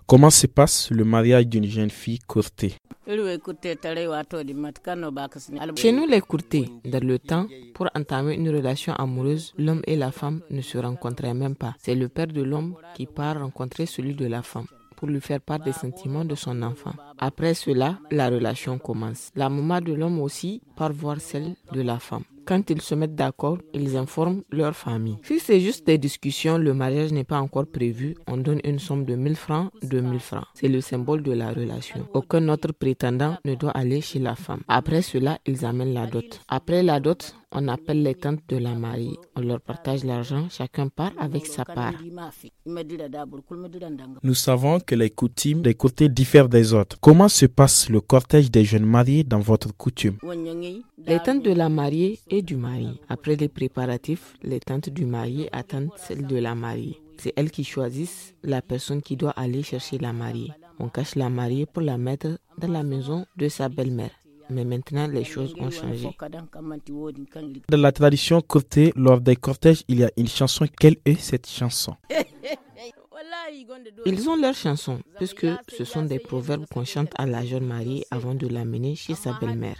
Comment se passe le mariage d'une jeune fille courtée? Chez nous, les courtés, dans le temps, pour entamer une relation amoureuse, l'homme et la femme ne se rencontraient même pas. C'est le père de l'homme qui part rencontrer celui de la femme pour lui faire part des sentiments de son enfant. Après cela, la relation commence. La maman de l'homme aussi part voir celle de la femme. Quand ils se mettent d'accord, ils informent leur famille. Si c'est juste des discussions, le mariage n'est pas encore prévu, on donne une somme de 1000 francs, 2000 francs. C'est le symbole de la relation. Aucun autre prétendant ne doit aller chez la femme. Après cela, ils amènent la dot. Après la dot, on appelle les tantes de la mariée. On leur partage l'argent, chacun part avec sa part. Nous savons que les coutumes des côtés diffèrent des autres. Comment se passe le cortège des jeunes mariés dans votre coutume? Les tantes de la mariée et du mari. Après les préparatifs, les tantes du marié attendent celles de la mariée. C'est elles qui choisissent la personne qui doit aller chercher la mariée. On cache la mariée pour la mettre dans la maison de sa belle-mère. Mais maintenant, les choses ont changé. Dans la tradition courtée, lors des cortèges, il y a une chanson. Quelle est cette chanson? Ils ont leurs chansons, puisque ce sont des proverbes qu'on chante à la jeune mariée avant de l'amener chez sa belle-mère.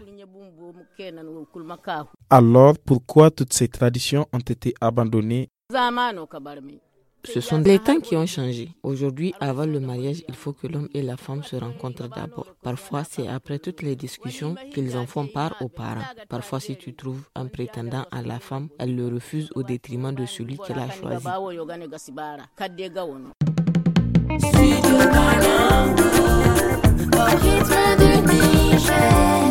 Alors, pourquoi toutes ces traditions ont été abandonnées? Ce sont les temps qui ont changé. Aujourd'hui, avant le mariage, il faut que l'homme et la femme se rencontrent d'abord. Parfois, c'est après toutes les discussions qu'ils en font part aux parents. Parfois, si tu trouves un prétendant à la femme, elle le refuse au détriment de celui qu'elle a choisi. Studio Banangu, au rythme du Niger.